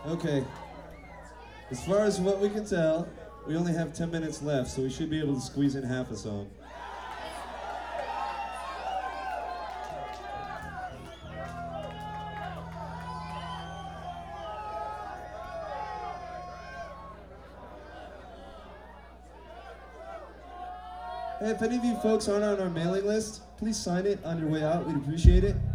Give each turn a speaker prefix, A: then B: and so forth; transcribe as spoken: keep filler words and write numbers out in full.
A: Okay. As far as what we can tell, we only have ten minutes left, so we should be able to squeeze in half a song. Hey, if any of you folks aren't on our mailing list, please sign it on your way out. We'd appreciate it.